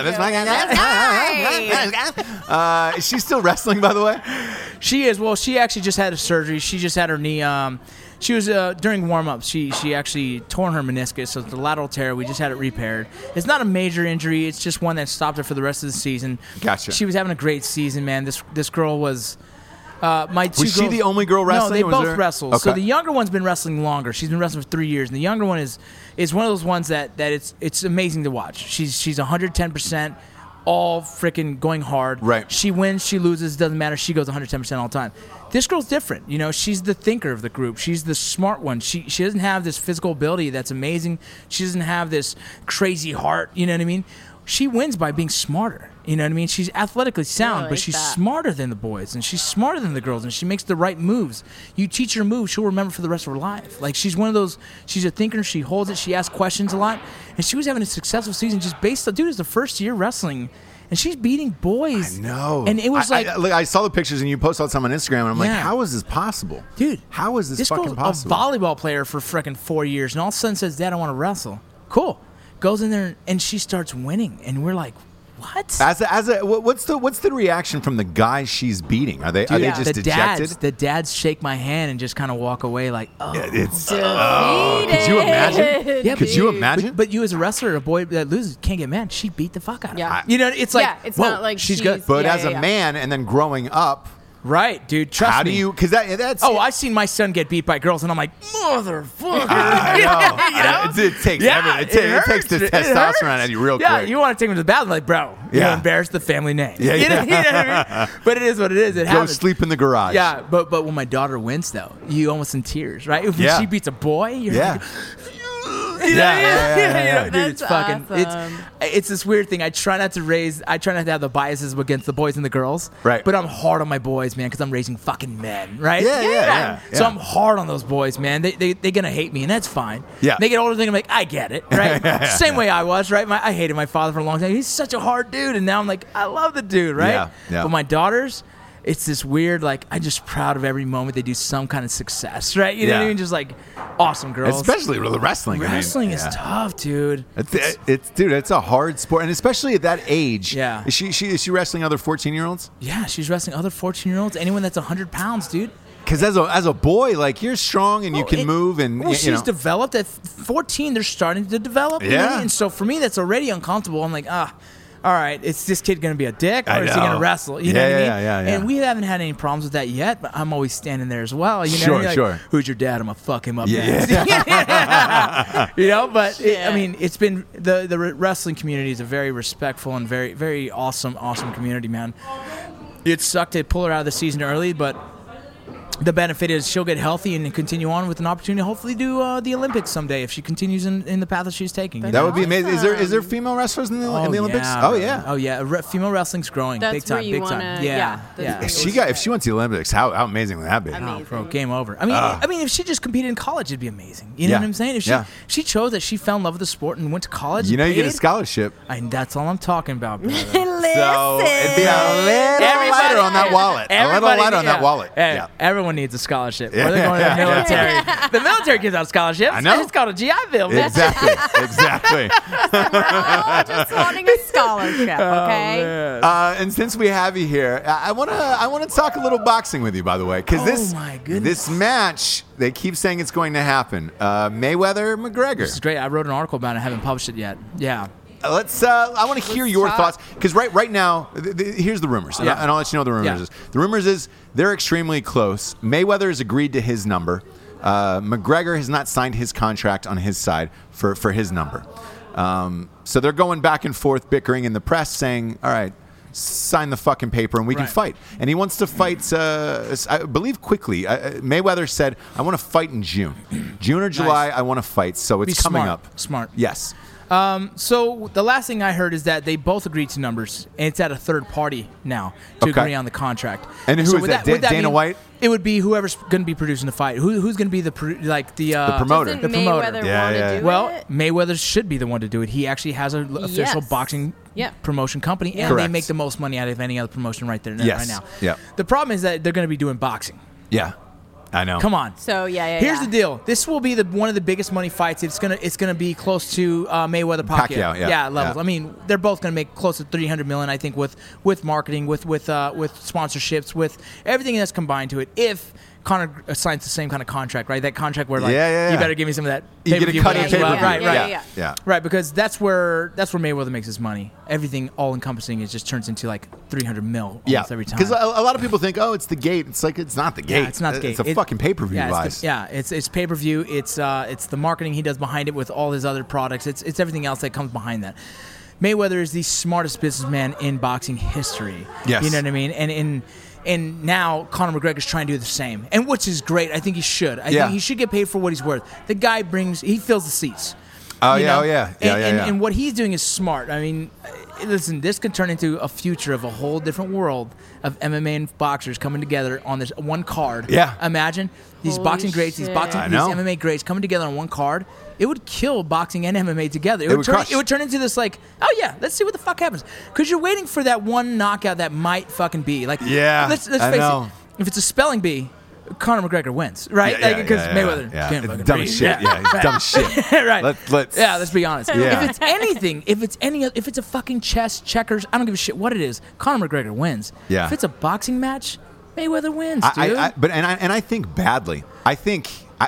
is she still wrestling, by the way? She is. Well, she actually just had a surgery. She just had her knee. She was during warm-ups. She actually torn her meniscus, so the lateral tear. We just had it repaired. It's not a major injury. It's just one that stopped her for the rest of the season. Gotcha. She was having a great season, man. This girl was. My two Was she girls- the only girl wrestling? No, they Was both there- wrestle. Okay. So the younger one's been wrestling longer. She's been wrestling for 3 years, and the younger one is one of those ones that it's amazing to watch. She's 110%, all freaking going hard. Right. She wins, she loses, doesn't matter. She goes 110% all the time. This girl's different. You know, she's the thinker of the group. She's the smart one. She doesn't have this physical ability that's amazing. She doesn't have this crazy heart. You know what I mean? She wins by being smarter. You know what I mean? She's athletically sound, like but she's that. smarter than the boys, and she's smarter than the girls, and she makes the right moves. You teach her moves, she'll remember for the rest of her life. Like, she's one of those, she's a thinker, she holds it, she asks questions a lot, and she was having a successful season just based on, dude, it's the first year wrestling, and she's beating boys. No. And it was I saw the pictures and you posted all the time on Instagram, and I'm like, Yeah. how is this possible? dude, How is this girl's fucking possible? a volleyball player for freaking 4 years, and all of a sudden says, Dad, I want to wrestle. Cool. Goes in there, and she starts winning, and we're like, what? What's the reaction from the guys she's beating? Are they just dejected? The dads shake my hand and just kind of walk away like, oh. It's Defeated. could you imagine? Yeah, Could you imagine? But you as a wrestler, a boy that loses can't get mad. She beat the fuck out of Yeah. him. You know, it's like, Yeah, it's whoa, not like she's she's- good. But Yeah, as yeah, a yeah. man, and then growing up, Right, dude. Trust how do me. you? Because that's Oh, I've seen my son get beat by girls, and I'm like, motherfucker. I know. It takes Yeah, everything. It takes the hurts. It testosterone hurts. out of you real Yeah, quick. you want to take him to the bathroom, like, bro, you Yeah. embarrass the family name. Yeah, you know what yeah. I mean? But it is what it is. It Go happens. sleep in the garage. Yeah, but when my daughter wins, though, you almost in tears, right? If Yeah. she beats a boy, you're Yeah. like, Yeah. Dude, it's That's fucking. awesome. It's this weird thing. I try not to have the biases against the boys and the girls. Right. But I'm hard on my boys, man, because I'm raising fucking men, right? Yeah. So I'm hard on those boys, man. They're gonna hate me, and that's fine. Yeah. They get older, I'm like, I get it, right? Same way I was, right? I hated my father for a long time. He's such a hard dude, and now I'm like, I love the dude, right? Yeah. But my daughters. It's this weird, like, I'm just proud of every moment they do some kind of success, right? You know what I Yeah. mean? Just like, awesome girls. Especially with the wrestling. Wrestling I mean, is yeah. tough, dude. It's dude. It's a hard sport, and especially at that age. Yeah. Is she wrestling other 14-year-olds? Yeah, she's wrestling other 14-year-olds, anyone that's 100 pounds, dude. Because as a boy, like, you're strong and you can move, and Well, you she's know. developed. At 14, they're starting to develop. You know what I Yeah. mean? And so for me, that's already uncomfortable. I'm like, all right, is this kid going to be a dick, I or is he going know. to wrestle? You know what I mean? Yeah. And we haven't had any problems with that yet, but I'm always standing there as well. You know Sure, what I mean? Like, sure. Who's your dad? I'm going to fuck him up. Yeah. next. You know, but Shit. I mean, it's been the wrestling community is a very respectful and very, very awesome community, man. It sucked to pull her out of the season early, but the benefit is she'll get healthy and continue on with an opportunity to hopefully do the Olympics someday if she continues in the path that she's taking. you That know? would be amazing. Is there female wrestlers in the Olympics? Yeah, Oh bro. yeah. Oh yeah. Female wrestling's growing That's big time. where you Big time. wanna- Yeah. that's Yeah. If she went to the Olympics, how amazing would that be? Amazing. Oh, bro, game over. I mean, if she just competed in college, it'd be amazing. You know Yeah. what I'm saying? If Yeah. she chose that she fell in love with the sport and went to college, You know, you get a paid, scholarship, that's all I'm talking about, brother. so it'd be a little lighter on that wallet. A little lighter on that wallet. Hey, Yeah. everyone needs a scholarship. Yeah. Or they're going to the military. The military gives out scholarships. I know. It's called a GI Bill, man. Exactly. Oh, just wanting a scholarship, Oh, okay? And since we have you here, I wanna talk a little boxing with you, by the way, because Oh, my goodness. this match, they keep saying it's going to happen. Mayweather McGregor. This is great. I wrote an article about it. I haven't published it yet. Yeah. Let's. I want to hear your talk. thoughts, because right now, here's the rumors, and Yeah. I'll let you know what the rumors Yeah. is. The rumors is they're extremely close. Mayweather has agreed to his number. McGregor has not signed his contract on his side for his number. So they're going back and forth, bickering in the press, saying, "All right, sign the fucking paper and we can Right. fight." And he wants to fight, I believe, quickly. Mayweather said, "I want to fight in June or July. I want to fight." So it's Be coming smart. up. Smart. Yes. So the last thing I heard is that they both agreed to numbers, and it's at a third party now to Okay. agree on the contract. And who so is would that? would Dana mean White? It would be whoever's going to be producing the fight. Who's going to be the promoter. Doesn't The promoter. Mayweather Yeah, want yeah. to do Well, it? Mayweather should be the one to do it. He actually has an official Yes. boxing Yeah. promotion company, and Correct. they make the most money out of any other promotion right there Yes. right now. Yeah. The problem is that they're going to be doing boxing. Yeah, I know. Come on. So yeah. Here's the deal. This will be one of the biggest money fights. It's gonna be close to Mayweather Pacquiao. Pacquiao, yeah. levels. Yeah. I mean, they're both gonna make close to $300 million. I think with marketing, with sponsorships, with everything that's combined to it. If Conor signs the same kind of contract, right? That contract where Yeah. you better give me some of that. You get a pay-per-view cut money of as pay-per-view. well. Right. Yeah. Right, because that's where Mayweather makes his money. Everything all encompassing is just turns into like $300 million almost every time. Because a lot of people think, oh, it's the gate. It's like it's not the gate. Yeah, it's not the gate. It's a fucking pay-per-view, guys. It's pay-per-view. It's the marketing he does behind it with all his other products. It's everything else that comes behind that. Mayweather is the smartest businessman in boxing history. Yes. You know what I mean? And now Conor McGregor's trying to do the same, and which is great. I think he should. I think he should get paid for what he's worth. The guy he fills the seats. Oh, You yeah, know? oh, yeah. And what he's doing is smart. I mean, listen, this could turn into a future of a whole different world of MMA and boxers coming together on this one card. Yeah. Imagine these Holy boxing greats, these shit. I these know. MMA greats coming together on one card. It would kill boxing and MMA together. It would crush. It would turn into this like, oh yeah, let's see what the fuck happens. Because you're waiting for that one knockout that might fucking be. Like, Yeah, let's I face know. it. If it's a spelling bee, Conor McGregor wins, right? Because Mayweather can't fucking dumb as beat. shit. Yeah, he's dumb as shit. Right. Let's be honest. Yeah. If it's anything, if it's a fucking chess, checkers, I don't give a shit what it is. Conor McGregor wins. Yeah. If it's a boxing match, Mayweather wins, dude. I think badly. I think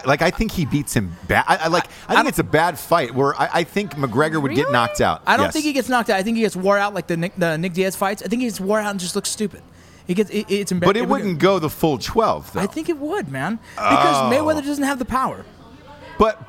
he beats him bad. I think it's a bad fight where I think McGregor would get Really? knocked out. I don't Yes. think he gets knocked out. I think he gets wore out like the Nick Diaz fights. I think he gets wore out and just looks stupid. It's embarrassing. But it wouldn't go the full 12, though. I think it would, man, because Mayweather doesn't have the power. But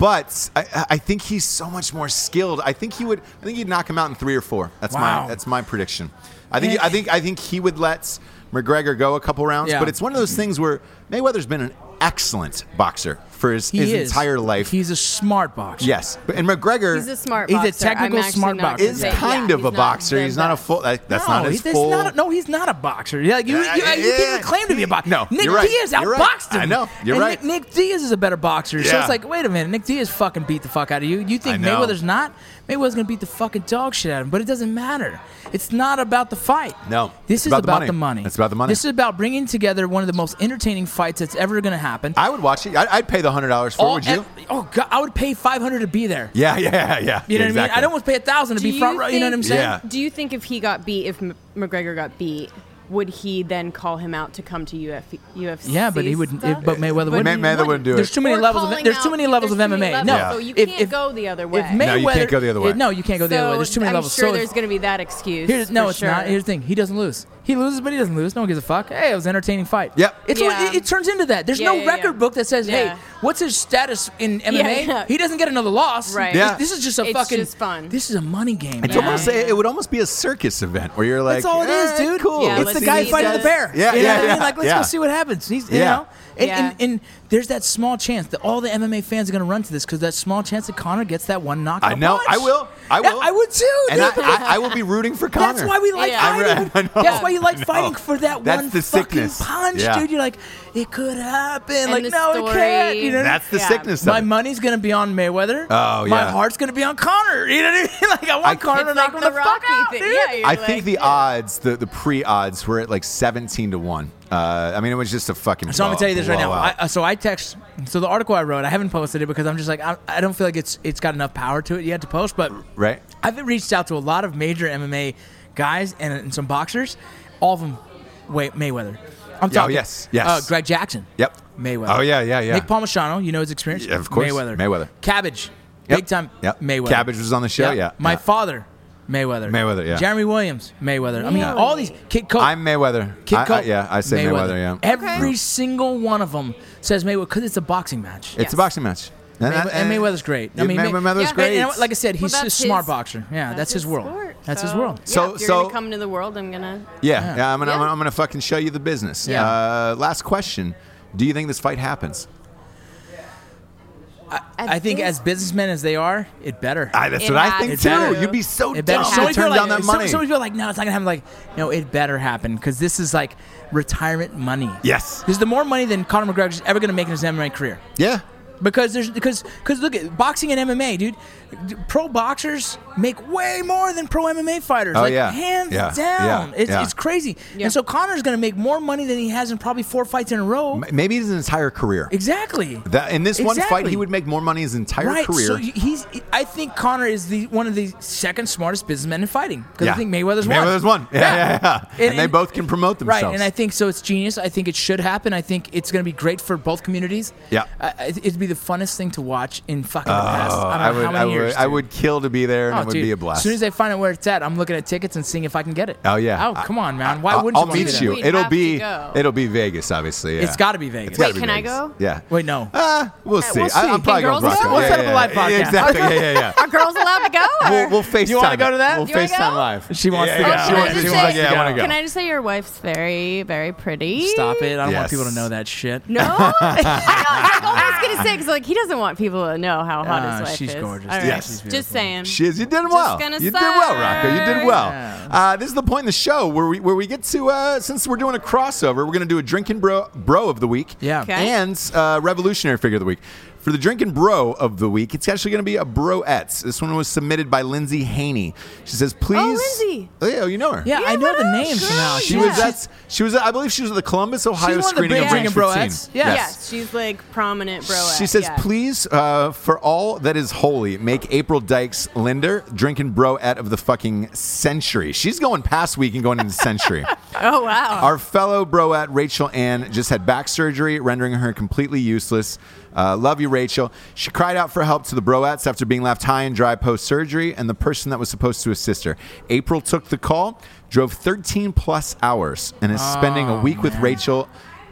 I think he's so much more skilled. I think he'd knock him out in 3 or 4. That's my prediction. I think he would let McGregor go a couple rounds. Yeah. But it's one of those things where Mayweather's been an excellent boxer for his entire life. He's a smart boxer. Yes, and McGregor He's a smart He's a boxer. technical I'm actually smart not boxer. gonna is say- kind yeah, of a he's boxer. the He's not a best. full. That's not his full. He's not a boxer. Yeah, you can't even claim to be a boxer. No, Nick you're right. Diaz You're right. outboxed him. I know. You're and right. Nick Diaz is a better boxer. So Yeah. it's like, wait a minute, Nick Diaz fucking beat the fuck out of you. You think I know. Mayweather's not? Mayweather's gonna beat the fucking dog shit out of him. But it doesn't matter. It's not about the fight. No. This It's is about the about money. the money. It's about the money. This is about bringing together one of the most entertaining fights that's ever gonna happen. I would watch it. I'd pay the $100 for it. Would you? Oh God, I would pay $500 to be there. Yeah. You know what I mean? I'd almost pay $1,000 to be front row. You know what I'm saying? Yeah. Do you think if he got beat, if McGregor got beat, would he then call him out to come to UFC? Yeah, but he wouldn't. stuff? But Mayweather wouldn't. Mayweather wouldn't do it. There's too many Or levels. calling There's too many out- levels of there's too many MMA. levels, No, Yeah. so you If- can't if- go the other way. If Mayweather, No, you can't go the other way. No, you can't go the other way. There's too many I'm levels. sure So there's going to be that excuse. no, for it's sure. not. Here's the thing. He doesn't lose. He loses, but he doesn't lose. No one gives a fuck. Hey, it was an entertaining fight. Yep. It's Yeah. it turns into that. There's Yeah, no yeah, record yeah. book that says, hey, Yeah. what's his status in MMA? Yeah. He doesn't get another loss. Right. Yeah. This is just a It's fucking. just fun. This is a money game. It's man. almost it would almost be a circus event where you're like, That's all it is, dude. Cool. Yeah, It's let's the see guy these fighting the guys. bear. Yeah, You know yeah, what I mean? yeah, Like, let's yeah. go see what happens. You Yeah. know? And, Yeah. and there's that small chance that all the MMA fans are going to run to this because that small chance that Conor gets that one knockout I know. punch. I will. Yeah, I would too. And dude. I will be rooting for Conor. That's why we like Yeah. fighting. I know. That's why you like I know. fighting for that That's one the fucking sickness. punch, Yeah. dude. You're like, it could happen. And like, the no, it story. can't. You know? That's the Yeah. sickness of My it. money's gonna be on Mayweather. Oh, My yeah. heart's gonna be on Conor. You know what I mean? Like, I want Conor to It's knock like him the the fuck Rocky out, thing. dude. Yeah, you're I like, think the odds, the pre-odds, were at like 17-1. I mean, it was just a fucking. So I'm gonna tell you this right now. blowout. So the article I wrote, I haven't posted it because I'm just like I don't feel like it's got enough power to it yet to post. But Right. I've reached out to a lot of major MMA guys and some boxers. All of them, Mayweather. I'm talking. yes. Greg Jackson. Yep. Mayweather. Oh yeah. Nick Palmachano, you know his experience. Yeah, of course. Mayweather. Cabbage. Yep. Big time. Yep. Mayweather. Cabbage was on the show. Yeah. My Yeah. father. Mayweather. Yeah. Jeremy Williams. Mayweather. I mean, all these Kid Cope. I'm Mayweather. Kid Cope. I say Mayweather. Yeah. Every single one of them says Mayweather because it's a boxing match. It's a boxing match. And Mayweather's great. I mean, Mayweather's Yeah. great. And like I said, he's Well, a that's smart his- boxer. Yeah, that's his world. sport. That's his So, world. Yeah, So- if you're so- gonna come into the world, I'm gonna. Yeah. I'm Yeah. gonna fucking show you the business. Yeah. Last question. Do you think this fight happens? I think as businessmen as they are, it better. That's It what I has think to. too. You'd be so It better. dumb So to many people turn are down like, that money. so many people are like, no, it's not gonna happen. Like, no, it better happen because this is like retirement money. Yes. There's the more money than Conor McGregor's ever gonna make in his MMA career. Yeah. Because look at boxing and MMA, dude. Pro boxers make way more than pro MMA fighters. Oh, like, yeah. hands Yeah. down. Yeah. It's crazy. Yeah. And so Conor's going to make more money than he has in probably 4 fights in a row. Maybe his entire career. Exactly. That in this one fight, Exactly. he would make more money his entire Right. career. So I think Conor is one of the second smartest businessmen in fighting. Because I think Mayweather's one. Yeah. And they both can promote themselves. Right, and I think so. It's genius. I think it should happen. I think it's going to be great for both communities. Yeah. It'd be the funnest thing to watch in fucking the past. I don't know how many years. I would kill to be there, and it would dude, be a blast. As soon as I find out where it's at, I'm looking at tickets and seeing if I can get it. Oh yeah. Oh come on, man. Why wouldn't I'll you? want to meet do you. that? We'd It'll have be to go. it'll be Vegas, obviously. Yeah. It's got to be Vegas. It's gotta Wait, be can I Vegas. go? Yeah. Wait, no. We'll see. we'll see. I'm probably Can going girls Bronco. go? We'll Yeah, set up yeah, a live yeah. podcast. Exactly. Yeah. Are girls allowed to go? Or? We'll FaceTime. You wanna go to that? We'll You wanna FaceTime go? live. She wants to Yeah, go. yeah, Can I she just wants say- to go. Yeah, I want to go. Can I just say your wife's very, very pretty? Stop it. I don't Yes. want people to know that shit. No? I know. I was going to say, because like, he doesn't want people to know how hot his wife she's is. gorgeous. All right. Yes. She's Just beautiful. saying. She is. You did well. gonna You did well, say. Rocco. You did well. Yeah. This is the point in the show where we get to since we're doing a crossover, we're going to do a drinking bro of the week. Yeah. Okay. And revolutionary figure of the week. For the drinking bro of the week, it's actually going to be a broettes. This one was submitted by Lindsay Haney. She says, "Please." Lindsay. Oh yeah, you know her. Yeah, I know the name somehow. She was. I believe she was at the Columbus, Ohio She's one of the screening big of Range drinking 15. broettes. Yeah. Yes, she's like prominent bro. She says, yeah. "Please, for all that is holy, make April Dykes Linder drinking broette of the fucking century." She's going past week and going into century. Oh, wow. Our fellow broette, Rachel Ann, just had back surgery, rendering her completely useless. Love you, Rachel. She cried out for help to the broettes after being left high and dry post-surgery and the person that was supposed to assist her. April took the call, drove 13 plus hours, and is spending a week with Rachel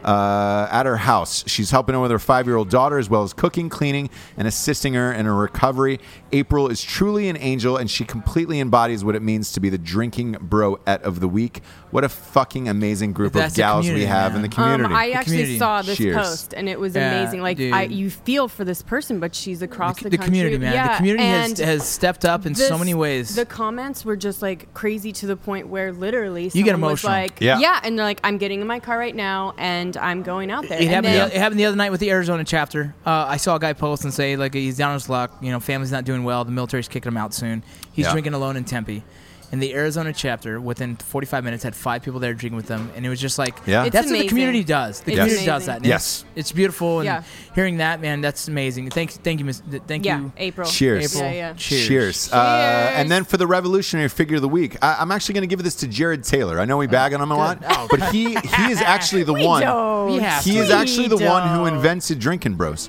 at her house. She's helping her with her 5-year-old daughter, as well as cooking, cleaning, and assisting her in her recovery. April is truly an angel, and she completely embodies what it means to be the drinking broette of the week. What a fucking amazing group That's of the gals we community, have man. in the community. I actually community. saw this Cheers. post and it was Yeah, amazing. Like dude. you feel for this person, but she's across the The country. community, man. Yeah, The community and has stepped up in so many ways. The comments were just like crazy to the point where literally You get someone was emotional. like, Yeah. and they're like, I'm getting in my car right now and I'm going out there. It And happened, then- it happened the other night with the Arizona chapter. I saw a guy post and say, like, he's down on his luck. You know, family's not doing well. The military's kicking him out soon. He's Yeah. drinking alone in Tempe. And the Arizona chapter, within 45 minutes, had 5 people there drinking with them. And it was just like, Yeah. It's that's what the amazing. community does. The It's community does amazing. that. And Yes. It's beautiful. And Yeah. hearing that, man, that's amazing. Thank you, Miss. Thank yeah, you. April. Cheers. April. Yeah. Cheers. Cheers. And then for the revolutionary figure of the week, I'm actually going to give this to Jared Taylor. I know we bag on him a lot, but he is actually the one. Don't. Yeah. He is actually the one who don't. invented Drinking Bros.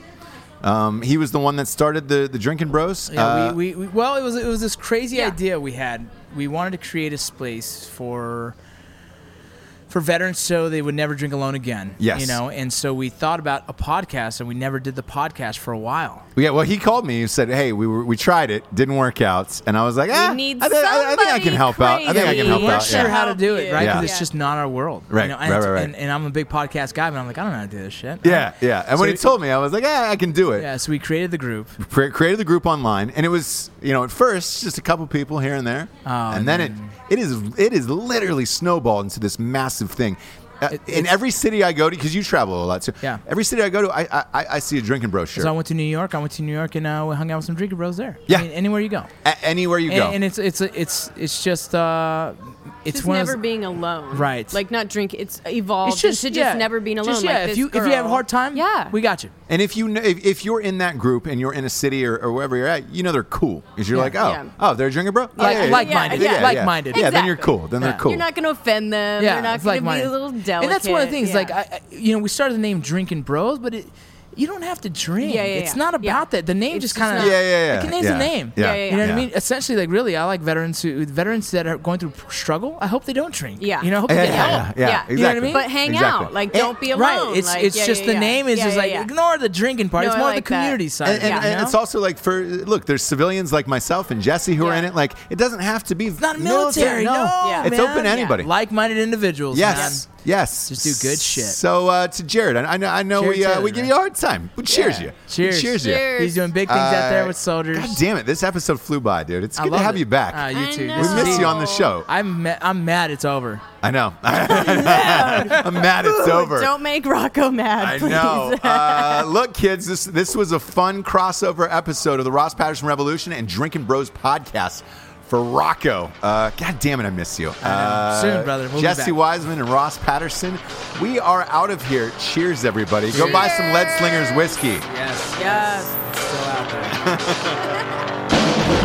He was the one that started the Drinking Bros. Yeah, well, it was this crazy Yeah. idea we had. We wanted to create a space for veterans so they would never drink alone again. Yes. You know, and so we thought about a podcast, and we never did the podcast for a while. Yeah, well, he called me and said, "Hey, we tried it, didn't work out," and I was like, "Ah, need I think I can help out. I think I can crazy. help We weren't out." sure Yeah. how to do it, right? Yeah. Because it's just not our world. Right, You know? And, right. And I'm a big podcast guy, but I'm like, I don't know how to do this shit. Yeah. And when So he told me, I was like, I can do it. Yeah, so we created the group. Created the group online, and it was, at first just a couple people here and there, and then it is literally snowballed into this massive thing. In every city I go to, because you travel a lot too. Yeah. Every city I go to, I see a Drinking Bro shirt. So I went to New York. and we hung out with some drinking bros there. Yeah. I mean, anywhere you go. Anywhere you go. And it's just it's Just one never of those, being alone. Right. Like not drink. It's evolved It's just into yeah, just never being alone. Just, like yeah, this if you have a girl. hard time, Yeah. we got you. And if you're in that group and you're in a city or wherever you're at, they're cool. Because you're Yeah. like, Yeah. they're a drinker, bro? Like-minded. Yeah. Like-minded. Yeah, then you're Exactly. cool. Then Yeah. they're cool. You're not going to offend them. Yeah, You're not it's going to be like-minded. a little delicate. And that's one of the things. Yeah. Like, we started the name Drinking Bros, but you don't have to drink. Yeah, It's yeah. not about Yeah. that. The name It's just just kind of not- Yeah. The name's a name. Yeah. You know what I mean? Essentially, like, really, I like veterans that are going through struggle. I hope they don't drink. Yeah. You know, I hope they get help. Yeah. Exactly. You know what I mean? But hang Exactly. out. Like, don't be alone. Right. It's Like, just the name is just like ignore the drinking part. No, It's I more like the community that. side. And, of it, and, you and know? it's also like there's civilians like myself and Jesse who are Yeah. in it. Like, it doesn't have to be It's not military. No, Yeah. It's man. open to anybody. Like-minded individuals. Yes. Man. Yes. Just do good shit. So to Jared, I know Cheers, we give you a hard time. We cheers Yeah. you. Cheers. We cheers you. Cheers. He's doing big things out there with soldiers. God damn it! This episode flew by, dude. It's good to love have it. you back. You I too. know. we This is miss easy. you on the show. I'm mad it's over. I know. I'm mad it's over. Don't make Rocco mad, I please. know. Look, kids, this was a fun crossover episode of the Ross Patterson Revolution and Drinking Bros podcast for Rocco. God damn it, I miss you. Soon, brother. We'll be Jesse back. Wiseman and Ross Patterson. We are out of here. Cheers, everybody. Go buy some Lead Slingers whiskey. Yes. Yes. Still out there.